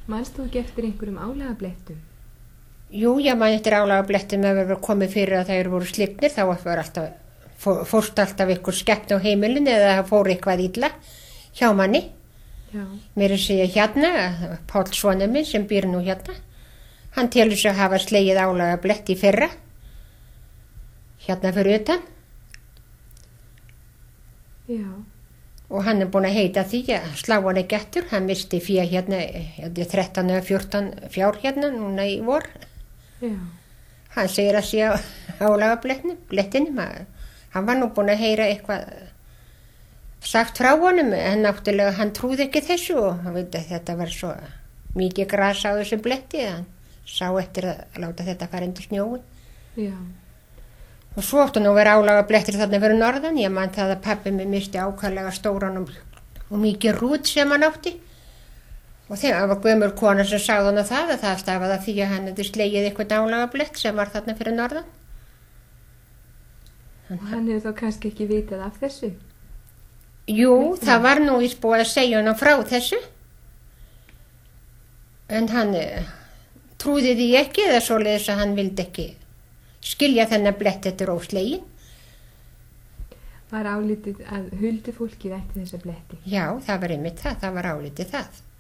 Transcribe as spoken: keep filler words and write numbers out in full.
Manst þú ekki eftir einhverjum álagablettum? Jú, ég man eftir álagablettum að vera komið fyrir að þeir voru slipnir, þá var alltaf, fórst alltaf ykkur skeppt á heimilin eða fór eitthvað illa hjá manni. Já. Mér er að segja hérna, Páll sonur minn sem býr nú hérna, hann telur sig að hafa slegið álagablett í fyrra, hérna fyrir utan. Já. Og hann er búinn að heita því að slá hann ekki eftir, hann misti fjö hérna, þrettán eða fjórtán fjár hérna núna í vor. Já. Hann segir að sé á álagablettinum, blettinum, hann var nú búinn að heyra eitthvað sagt frá honum, en náttúrulega hann trúði ekki þessu og hann veit að þetta var svo mikið gras á þessu bletti, hann sá eftir að láta þetta fara undir snjóin. Já. Og svo áttu nú að vera álagablettir þarna fyrir norðan, ég man það að pabbi mig misti ákvæðlega stóran og, og mikið rút sem hann átti. Og þegar var gömur kona sem sagði hann að það, að það stafaði að því að hann hefði slegið eitthvað álagablett sem var þarna fyrir norðan. Og hann hefur þá kannski ekki vitað af þessu? Jú, það var nú í búið að segja hann frá þessu. En hann eh, trúði því ekki eða svoleiðis að hann vildi ekki skilja þennan blett eftir óslegin. Var álitið að huldufólkið ætti þessa bletti? Já, það var einmitt það, það var álitið það.